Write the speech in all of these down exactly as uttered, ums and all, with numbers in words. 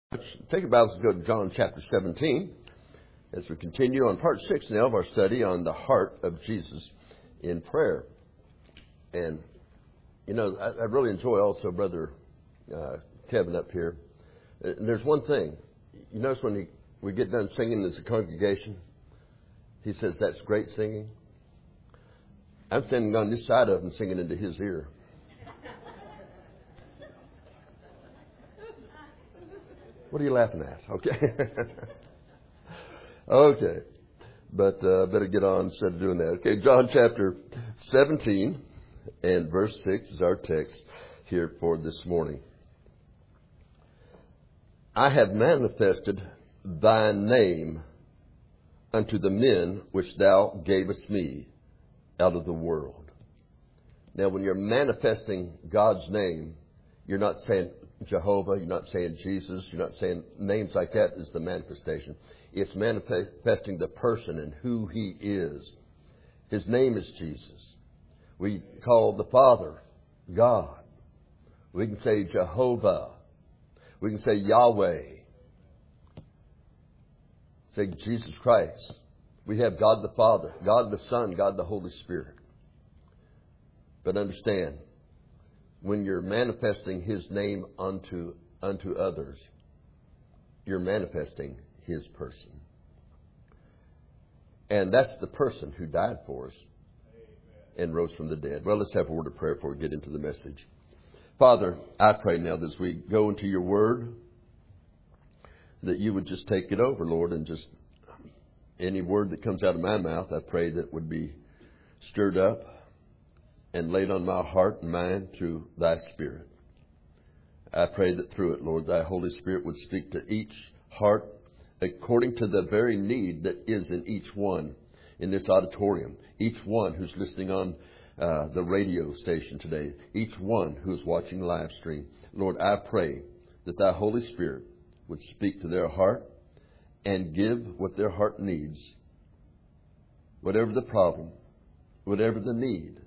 Take your Bibles and go to John chapter seventeen as we continue on part six now of our study on the heart of Jesus in prayer. And, you know, I, I really enjoy also Brother uh, Kevin up here. And there's one thing. You notice when he, we get done singing as a congregation, he says, "That's great singing." I'm standing on this side of him singing into his ear. What are you laughing at? Okay. Okay. But uh, better get on instead of doing that. Okay, John chapter seventeen and verse six is our text here for this morning. "I have manifested thy name unto the men which thou gavest me out of the world." Now, when you're manifesting God's name, you're not saying Jehovah, you're not saying Jesus, you're not saying names like that is the manifestation. It's manifesting the person and who He is. His name is Jesus. We call the Father God. We can say Jehovah. We can say Yahweh. Say Jesus Christ. We have God the Father, God the Son, God the Holy Spirit. But understand, when you're manifesting His name unto unto others, you're manifesting His person. And that's the person who died for us and rose from the dead. Well, let's have a word of prayer before we get into the message. Father, I pray now that as we go into your word, that you would just take it over, Lord, and just any word that comes out of my mouth, I pray that would be stirred up and laid on my heart and mind through thy Spirit. I pray that through it, Lord, thy Holy Spirit would speak to each heart according to the very need that is in each one in this auditorium, each one who's listening on uh, the radio station today, each one who's watching the live stream. Lord, I pray that thy Holy Spirit would speak to their heart and give what their heart needs, whatever the problem, whatever the need.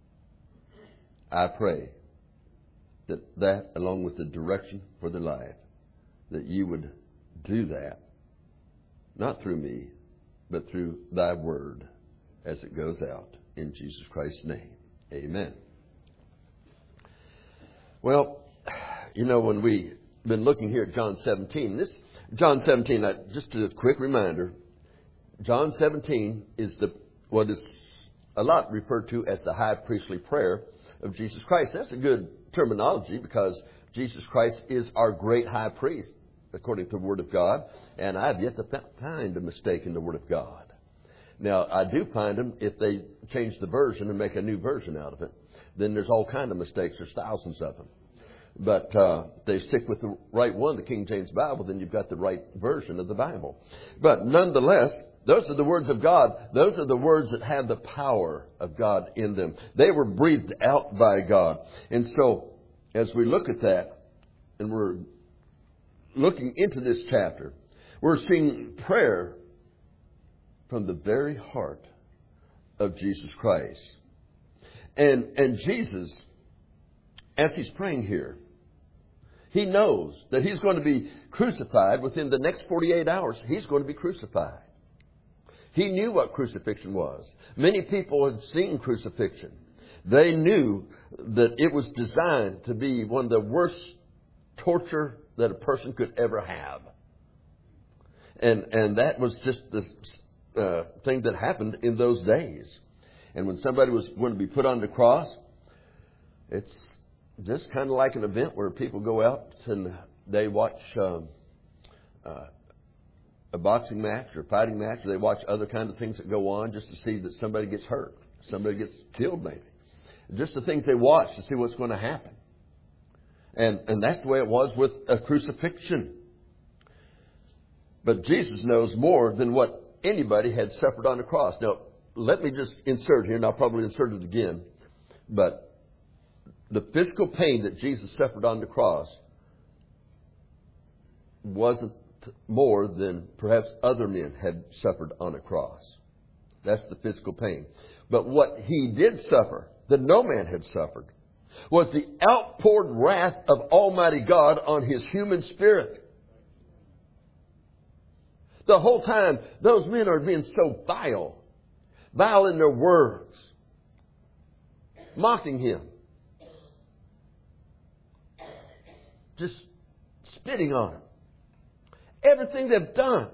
I pray that that, along with the direction for their life, that you would do that, not through me, but through thy word as it goes out. In Jesus Christ's name, amen. Well, you know, when we've been looking here at John seventeen, this John seventeen, just a quick reminder, John seventeen is the what is a lot referred to as the high priestly prayer of Jesus Christ. That's a good terminology because Jesus Christ is our great high priest, according to the Word of God. And I have yet to find a mistake in the Word of God. Now, I do find them if they change the version and make a new version out of it. Then there's all kind of mistakes. There's thousands of them. But uh, they stick with the right one, the King James Bible, then you've got the right version of the Bible. But nonetheless, those are the words of God. Those are the words that have the power of God in them. They were breathed out by God. And so, as we look at that, and we're looking into this chapter, we're seeing prayer from the very heart of Jesus Christ. And, and Jesus, as He's praying here, He knows that He's going to be crucified within the next forty-eight hours. He's going to be crucified. He knew what crucifixion was. Many people had seen crucifixion. They knew that it was designed to be one of the worst torture that a person could ever have. And and that was just the uh, thing that happened in those days. And when somebody was going to be put on the cross, it's just kind of like an event where people go out and they watch um, uh, a boxing match or a fighting match. Or they watch other kind of things that go on just to see that somebody gets hurt, somebody gets killed maybe. Just the things they watch to see what's going to happen. And and that's the way it was with a crucifixion. But Jesus knows more than what anybody had suffered on the cross. Now, let me just insert here, and I'll probably insert it again. But the physical pain that Jesus suffered on the cross wasn't more than perhaps other men had suffered on a cross. That's the physical pain. But what He did suffer, that no man had suffered, was the outpoured wrath of Almighty God on His human spirit. The whole time, those men are being so vile. Vile in their words. Mocking him. Just spitting on him. Everything they've done.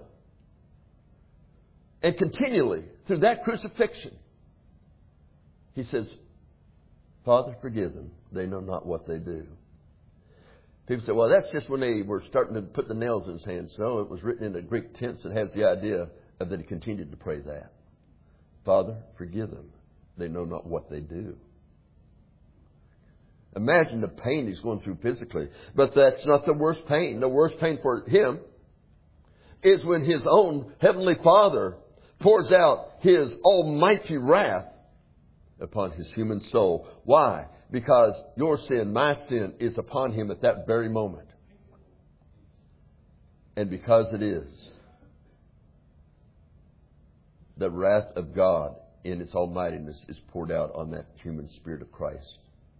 And continually, through that crucifixion, he says, Father, forgive them. They know not what they do. People say, well, that's just when they were starting to put the nails in his hands. No, it was written in the Greek tense that has the idea of that he continued to pray that. Father, forgive them. They know not what they do. Imagine the pain he's going through physically. But that's not the worst pain. The worst pain for him is when his own Heavenly Father pours out His almighty wrath upon His human soul. Why? Because your sin, my sin, is upon Him at that very moment. And because it is, the wrath of God in its almightiness is poured out on that human spirit of Christ.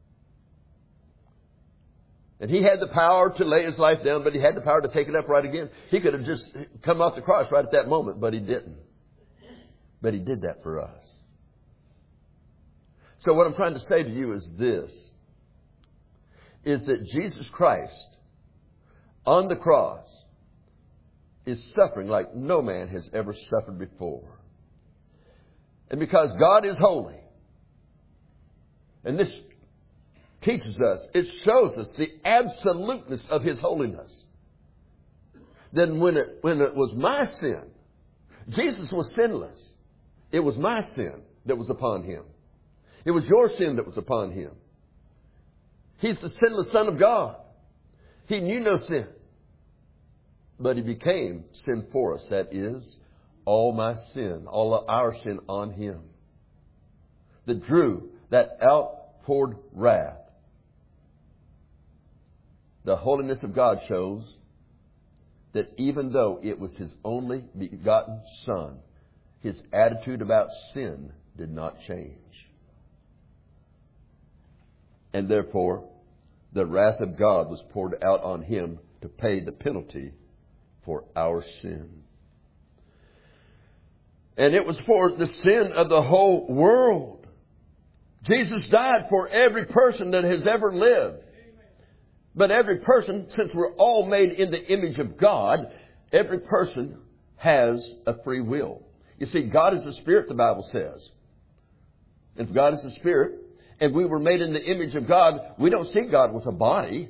And He had the power to lay His life down, but He had the power to take it up right again. He could have just come off the cross right at that moment, but He didn't. But He did that for us. So what I'm trying to say to you is this, is that Jesus Christ on the cross is suffering like no man has ever suffered before. And because God is holy, and this teaches us, it shows us the absoluteness of His holiness. Then when it, when it was my sin, Jesus was sinless. It was my sin that was upon Him. It was your sin that was upon Him. He's the sinless Son of God. He knew no sin. But He became sin for us. That is, all my sin, all of our sin on Him. That drew that outpoured wrath. The holiness of God shows that even though it was His only begotten Son, His attitude about sin did not change. And therefore, the wrath of God was poured out on Him to pay the penalty for our sin. And it was for the sin of the whole world. Jesus died for every person that has ever lived. But every person, since we're all made in the image of God, every person has a free will. You see, God is a spirit, the Bible says. If God is a spirit, and we were made in the image of God, we don't see God with a body.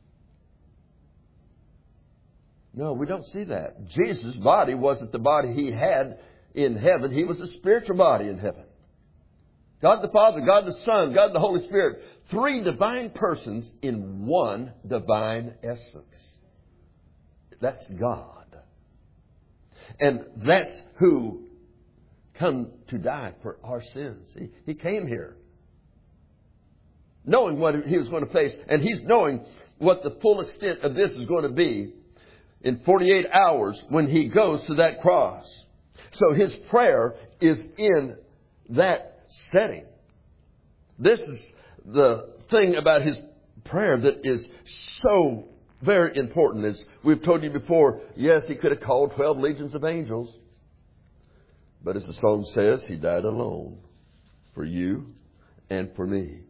No, we don't see that. Jesus' body wasn't the body He had in heaven. He was a spiritual body in heaven. God the Father, God the Son, God the Holy Spirit. Three divine persons in one divine essence. That's God. And that's who come to die for our sins. He, he came here knowing what He was going to face. And He's knowing what the full extent of this is going to be in forty-eight hours when He goes to that cross. So His prayer is in that setting. This is the thing about His prayer that is so very important. As we've told you before, yes, He could have called twelve legions of angels. But as the song says, He died alone for you and for me.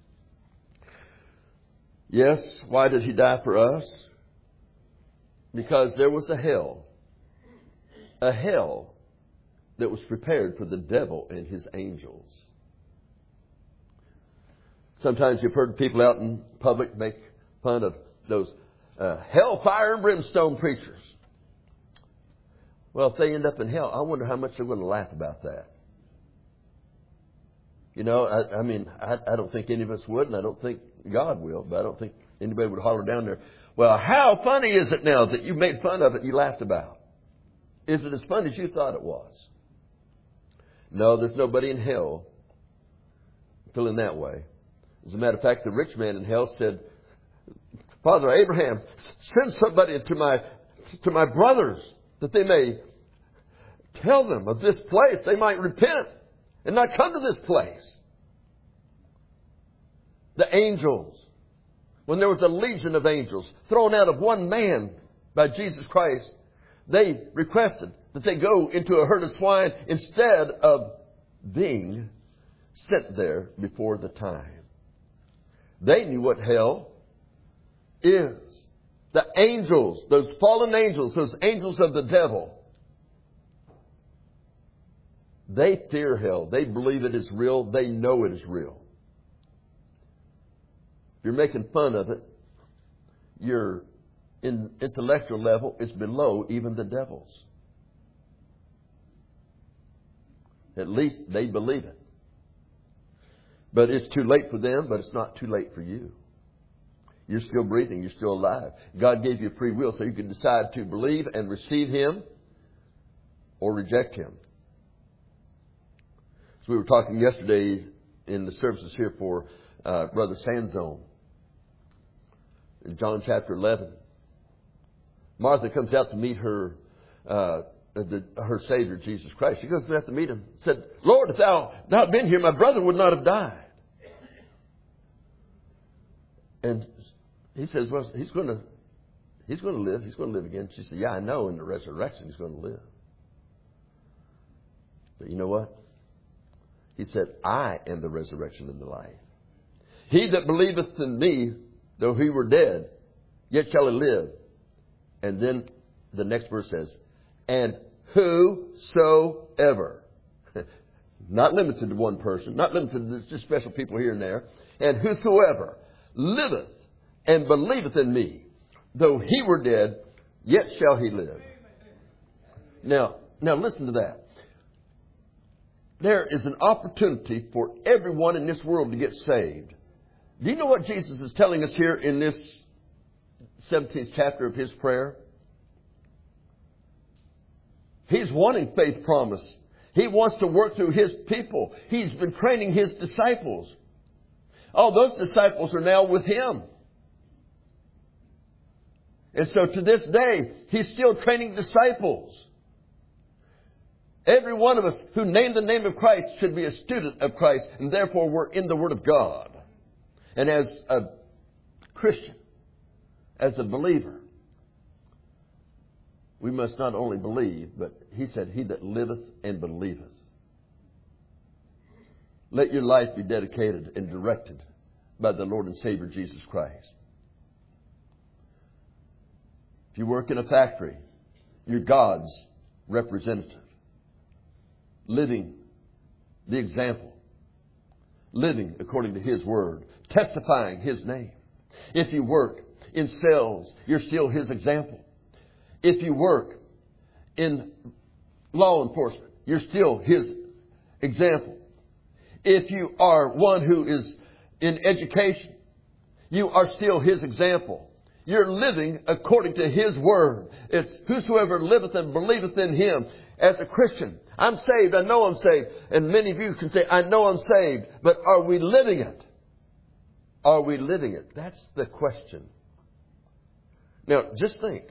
Yes, why did He die for us? Because there was a hell. A hell that was prepared for the devil and his angels. Sometimes you've heard people out in public make fun of those uh, hellfire and brimstone preachers. Well, if they end up in hell, I wonder how much they're going to laugh about that. You know, I, I mean, I, I don't think any of us would, and I don't think God will, but I don't think anybody would holler down there, well, how funny is it now that you made fun of it and you laughed about? Is it as fun as you thought it was? No, there's nobody in hell feeling that way. As a matter of fact, the rich man in hell said, Father Abraham, send somebody to my to my brothers that they may tell them of this place. They might repent and not come to this place. The angels, when there was a legion of angels thrown out of one man by Jesus Christ, they requested that they go into a herd of swine instead of being sent there before the time. They knew what hell is. The angels, those fallen angels, those angels of the devil, they fear hell. They believe it is real. They know it is real. If you're making fun of it, your intellectual level is below even the devil's. At least they believe it. But it's too late for them, but it's not too late for you. You're still breathing. You're still alive. God gave you free will so you can decide to believe and receive Him or reject Him. So we were talking yesterday in the services here for uh, Brother Sanzone. In John chapter eleven. Martha comes out to meet her uh, the, her Savior, Jesus Christ. She goes out to meet Him. Said, Lord, if thou had not been here, my brother would not have died. And He says, well, he's going to he's going to live. He's going to live again. She said, yeah, I know in the resurrection he's going to live. But you know what? He said, I am the resurrection and the life. He that believeth in me, though he were dead, yet shall he live. And then the next verse says, and whosoever, not limited to one person, not limited to just special people here and there, and whosoever liveth and believeth in me, though he were dead, yet shall he live. Now, now listen to that. There is an opportunity for everyone in this world to get saved. Do you know what Jesus is telling us here in this seventeenth chapter of His prayer? He's wanting faith promise. He wants to work through His people. He's been training His disciples. All those disciples are now with Him. And so to this day, He's still training disciples. Every one of us who name the name of Christ should be a student of Christ, and therefore we're in the Word of God. And as a Christian, as a believer, we must not only believe, but He said, he that liveth and believeth. Let your life be dedicated and directed by the Lord and Savior Jesus Christ. If you work in a factory, you're God's representative. Living the example. Living according to His Word. Testifying His name. If you work in sales, you're still His example. If you work in law enforcement, you're still His example. If you are one who is in education, you are still His example. You're living according to His Word. It's whosoever liveth and believeth in Him. As a Christian, I'm saved. I know I'm saved. And many of you can say, I know I'm saved. But are we living it? Are we living it? That's the question. Now, just think.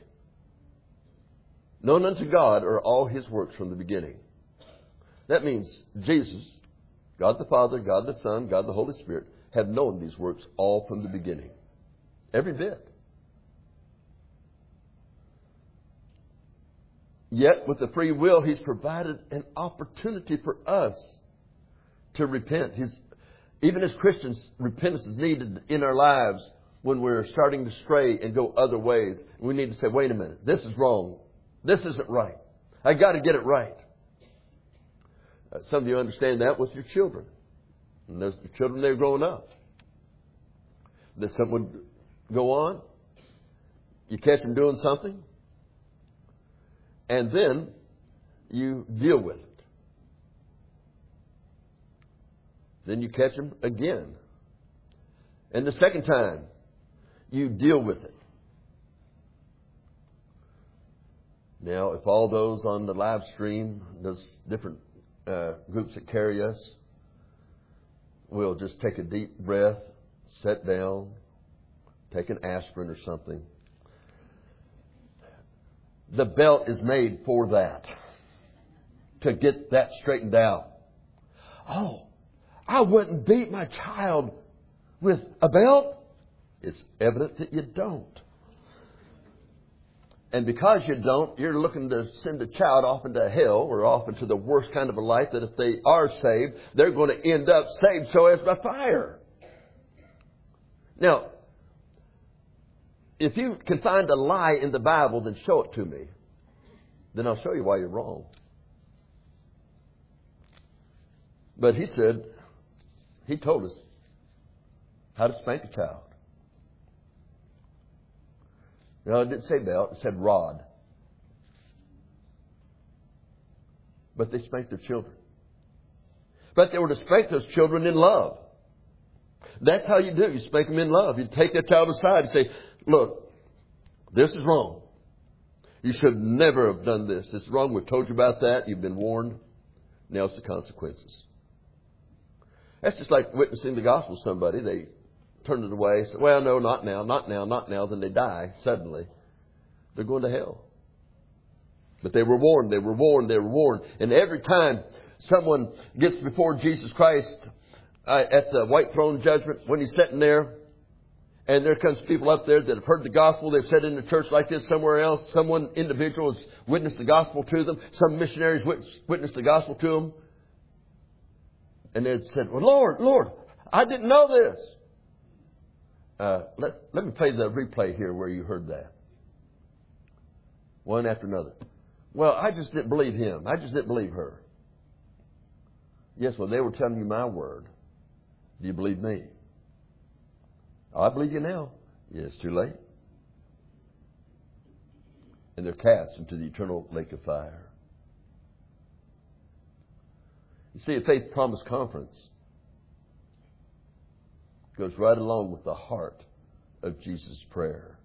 Known unto God are all His works from the beginning. That means Jesus, God the Father, God the Son, God the Holy Spirit have known these works all from the beginning. Every bit. Yet, with the free will, He's provided an opportunity for us to repent. He's, even as Christians, repentance is needed in our lives when we're starting to stray and go other ways. We need to say, wait a minute, this is wrong. This isn't right. I got to get it right. Uh, some of you understand that with your children. And those children, they're growing up. That something would go on. You catch them doing something. And then you deal with it. Then you catch them again. And the second time, you deal with it. Now, if all those on the live stream, those different uh, groups that carry us, will just take a deep breath, sit down, take an aspirin or something. The belt is made for that. To get that straightened out. Oh, I wouldn't beat my child with a belt. It's evident that you don't. And because you don't, you're looking to send a child off into hell or off into the worst kind of a life that if they are saved, they're going to end up saved so as by fire. Now, if you can find a lie in the Bible, then show it to me. Then I'll show you why you're wrong. But he said, he told us how to spank a child. No, it didn't say belt, it said rod. But they spanked their children. But they were to spank those children in love. That's how you do. You spank them in love. You take that child aside and say, look, this is wrong. You should never have done this. This is wrong. We've told you about that. You've been warned. Now it's the consequences. That's just like witnessing the gospel to somebody. They turn it away. Say, well, no, not now, not now, not now. Then they die suddenly. They're going to hell. But they were warned. They were warned. They were warned. And every time someone gets before Jesus Christ uh, at the white throne judgment, when he's sitting there, and there comes people up there that have heard the gospel. They've sat in a church like this somewhere else. Someone, individual, has witnessed the gospel to them. Some missionaries witnessed the gospel to them. And they said, well, Lord, Lord, I didn't know this. Uh, let, let me play the replay here where you heard that. One after another. Well, I just didn't believe him. I just didn't believe her. Yes, well, they were telling you my word. Do you believe me? I believe you now. Yeah, it's too late. And they're cast into the eternal lake of fire. You see, a Faith Promise Conference goes right along with the heart of Jesus' prayer.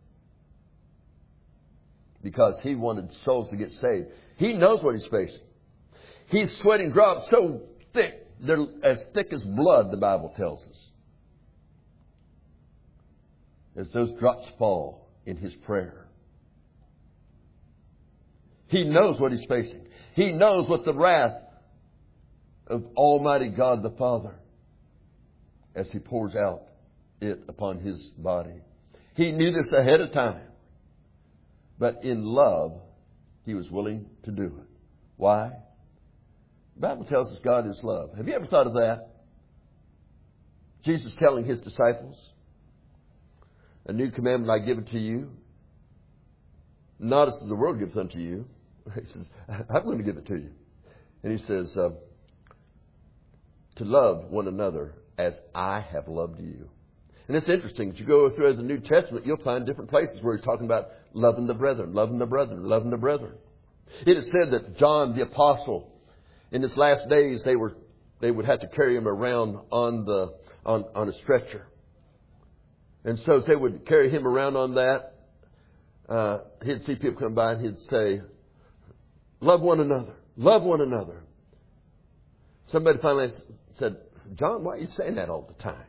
Because he wanted souls to get saved. He knows what he's facing. He's sweating drops so thick, they're as thick as blood, the Bible tells us. As those drops fall in his prayer. He knows what he's facing. He knows what the wrath of Almighty God the Father as he pours out it upon his body. He knew this ahead of time. But in love, he was willing to do it. Why? The Bible tells us God is love. Have you ever thought of that? Jesus telling his disciples, a new commandment I give it to you, not as the world gives unto you. He says, I'm going to give it to you. And he says, uh, to love one another as I have loved you. And it's interesting. As you go through the New Testament, you'll find different places where he's talking about loving the brethren, loving the brethren, loving the brethren. It is said that John the Apostle, in his last days, they were they would have to carry him around on the on, on a stretcher. And so as they would carry him around on that, uh, he'd see people come by and he'd say, love one another, love one another. Somebody finally said, John, why are you saying that all the time?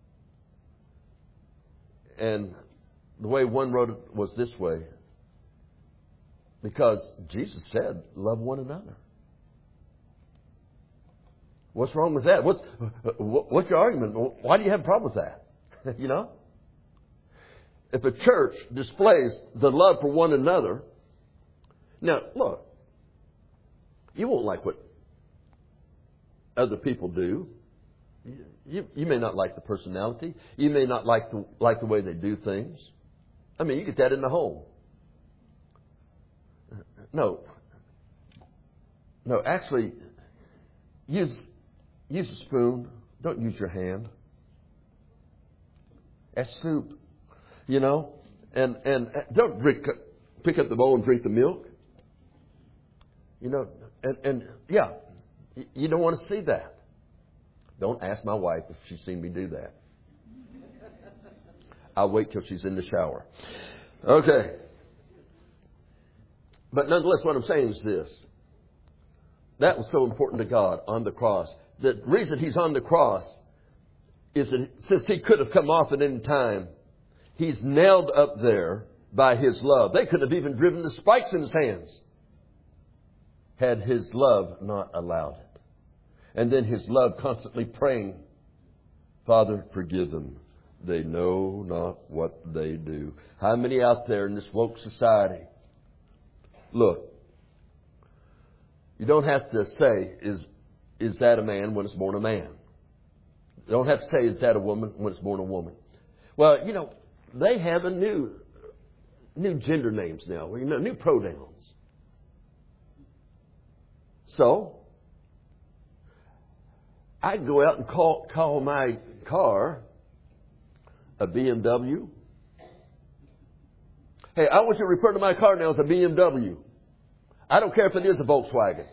And the way one wrote it was this way. Because Jesus said, love one another. What's wrong with that? What's, what's your argument? Why do you have a problem with that? You know? If a church displays the love for one another, now, look, you won't like what other people do. You, you may not like the personality. You may not like the, like the way they do things. I mean, you get that in the home. No. No, actually, use, use a spoon. Don't use your hand. As soup, you know. And, and don't drink, pick up the bowl and drink the milk. You know, and, and yeah, you don't want to see that. Don't ask my wife if she's seen me do that. I'll wait till she's in the shower. Okay. But nonetheless, what I'm saying is this. That was so important to God on the cross. The reason he's on the cross is that since he could have come off at any time, he's nailed up there by his love. They could have even driven the spikes in his hands had his love not allowed it. And then his love constantly praying, Father, forgive them. They know not what they do. How many out there in this woke society Look, you don't have to say, is, is that a man when it's born a man? You don't have to say, is that a woman when it's born a woman? Well, you know, they have a new, new gender names now, you know, new pronouns. So, I go out and call, call my car a B M W. Hey, I want you to refer to my car now as a B M W. I don't care if it is a Volkswagen.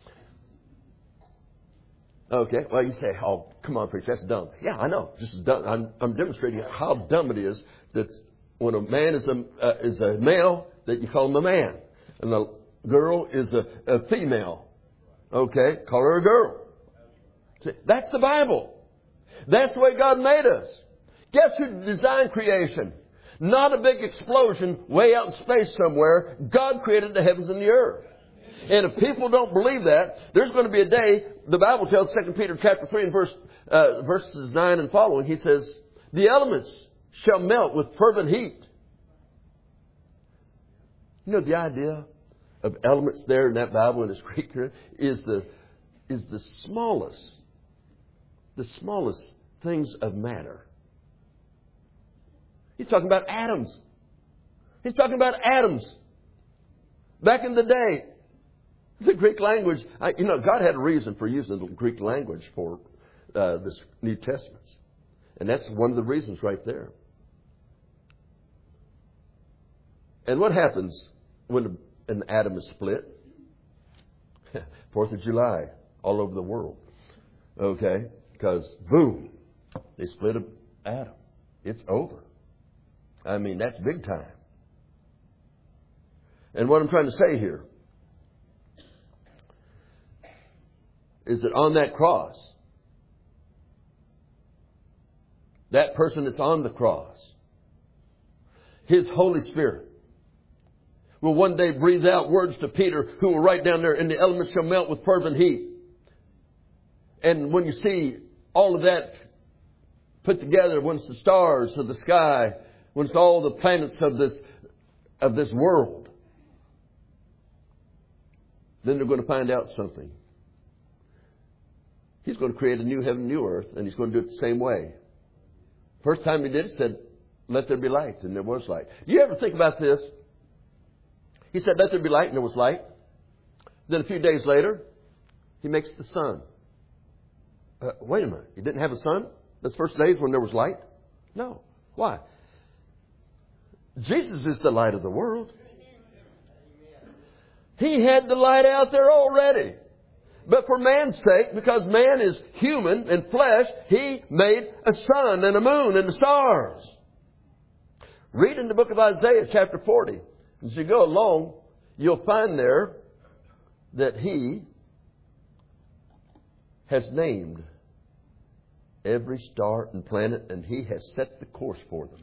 Okay, well, you say, oh, come on, preacher, that's dumb. Yeah, I know. Just dumb. I'm, I'm demonstrating how dumb it is that when a man is a, uh, is a male, that you call him a man. And a girl is a, a female. Okay, call her a girl. See, that's the Bible. That's the way God made us. Guess who designed creation? Not a big explosion way out in space somewhere. God created the heavens and the earth. And if people don't believe that, there's going to be a day, the Bible tells Second Peter chapter three and verse, uh, verses nine and following, he says, the elements shall melt with fervent heat. You know, the idea of elements there in that Bible in its Greek is the, is the smallest, the smallest things of matter. He's talking about atoms. He's talking about atoms. Back in the day, the Greek language, I, you know, God had a reason for using the Greek language for uh, this New Testament. And that's one of the reasons right there. And what happens when an atom is split? Fourth of July, all over the world. Okay? Because, boom, they split an atom. It's over. I mean, that's big time. And what I'm trying to say here is that on that cross, that person that's on the cross, His Holy Spirit will one day breathe out words to Peter, who will write down there, and the elements shall melt with fervent heat. And when you see all of that put together, when it's the stars of the sky, when it's all the planets of this of this world, then they're going to find out something. He's going to create a new heaven, new earth, and He's going to do it the same way. First time He did it, said, let there be light, and there was light. Do you ever think about this? He said, let there be light, and there was light. Then a few days later, He makes the sun. Uh, wait a minute, He didn't have a sun? Those first days when there was light? No. Why? Jesus is the light of the world. He had the light out there already. But for man's sake, because man is human and flesh, He made a sun and a moon and the stars. Read in the book of Isaiah chapter forty. As you go along, you'll find there that He has named every star and planet, and He has set the course for them.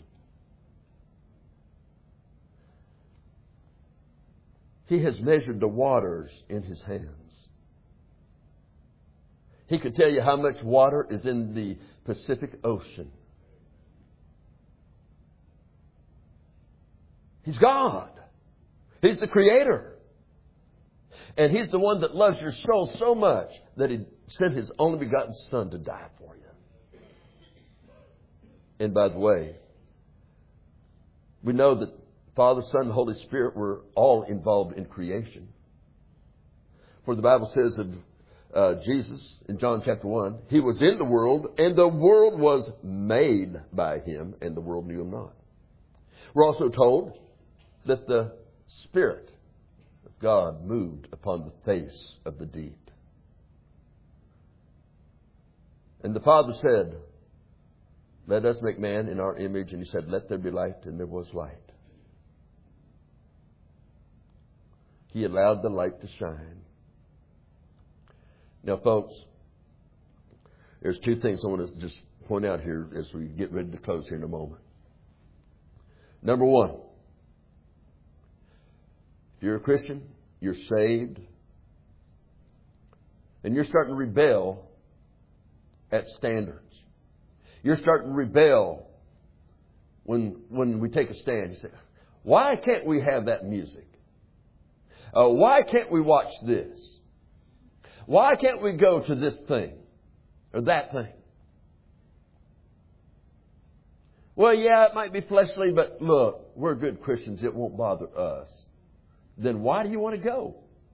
He has measured the waters in His hands. He could tell you how much water is in the Pacific Ocean. He's God. He's the Creator. And He's the one that loves your soul so much that He sent His only begotten Son to die for you. And by the way, we know that Father, Son, and Holy Spirit were all involved in creation. For the Bible says of uh, Jesus in John chapter one, He was in the world, and the world was made by Him, and the world knew Him not. We're also told that the Spirit of God moved upon the face of the deep. And the Father said, let us make man in our image. And He said, let there be light, and there was light. He allowed the light to shine. Now, folks, there's two things I want to just point out here as we get ready to close here in a moment. Number one, if you're a Christian, you're saved, and you're starting to rebel at standards. You're starting to rebel when, when we take a stand. You say, why can't we have that music? Uh, why can't we watch this? Why can't we go to this thing or that thing? Well, yeah, it might be fleshly, but look, we're good Christians. It won't bother us. Then why do you want to go?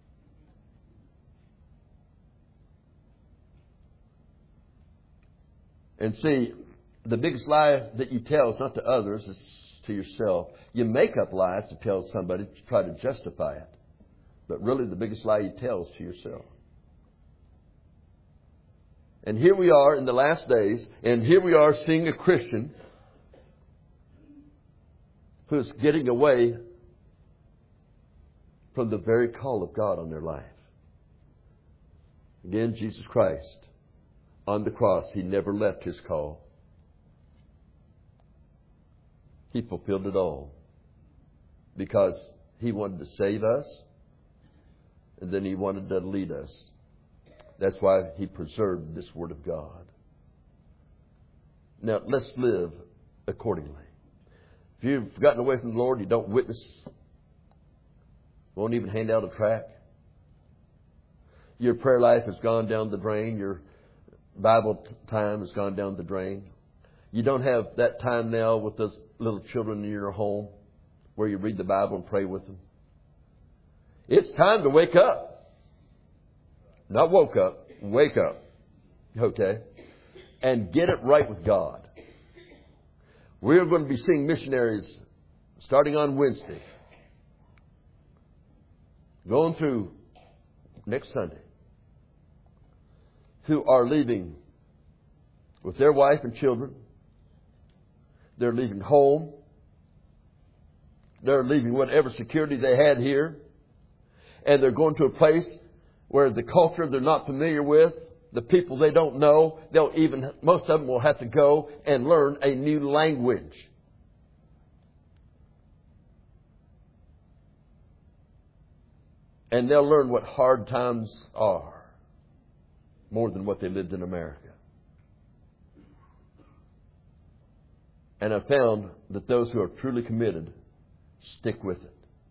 And see, the biggest lie that you tell is not to others, it's to yourself. You make up lies to tell somebody to try to justify it. But really the biggest lie you tell is to yourself. And here we are in the last days, and here we are seeing a Christian who's getting away from the very call of God on their life. Again, Jesus Christ, on the cross, He never left His call. He fulfilled it all because He wanted to save us, and then He wanted to lead us. That's why He preserved this Word of God. Now, let's live accordingly. If you've gotten away from the Lord, you don't witness, won't even hand out a tract, your prayer life has gone down the drain, your Bible time has gone down the drain. You don't have that time now with those little children in your home where you read the Bible and pray with them. It's time to wake up. Not woke up, wake up. Okay? And get it right with God. We're going to be seeing missionaries starting on Wednesday, going through next Sunday, who are leaving with their wife and children. They're leaving home. They're leaving whatever security they had here. And they're going to a place where the culture they're not familiar with, the people they don't know, they'll even, most of them will have to go and learn a new language. And they'll learn what hard times are more than what they lived in America. And I found that those who are truly committed stick with it.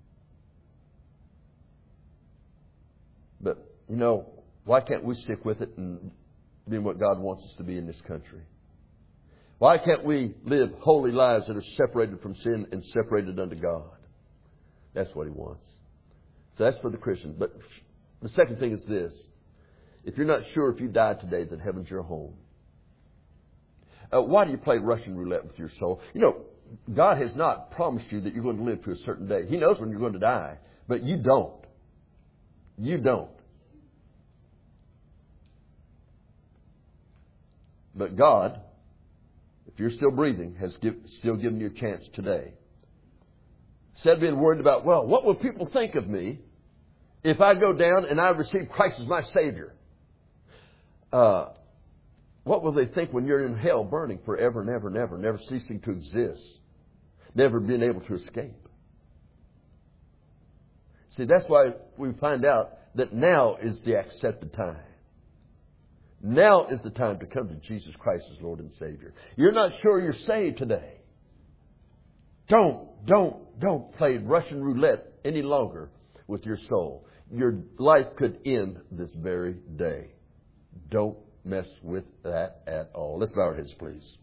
But, you know, why can't we stick with it and be what God wants us to be in this country? Why can't we live holy lives that are separated from sin and separated unto God? That's what He wants. So that's for the Christian. But the second thing is this. If you're not sure if you die today that heaven's your home, uh, why do you play Russian roulette with your soul? You know, God has not promised you that you're going to live to a certain day. He knows when you're going to die, but you don't. You don't. But God, if you're still breathing, has give, still given you a chance today. Instead of being worried about, well, what will people think of me if I go down and I receive Christ as my Savior? Uh, what will they think when you're in hell burning forever and ever and ever, never ceasing to exist, never being able to escape? See, that's why we find out that now is the accepted time. Now is the time to come to Jesus Christ as Lord and Savior. You're not sure you're saved today. Don't, don't, don't play Russian roulette any longer with your soul. Your life could end this very day. Don't mess with that at all. Let's bow our heads, please.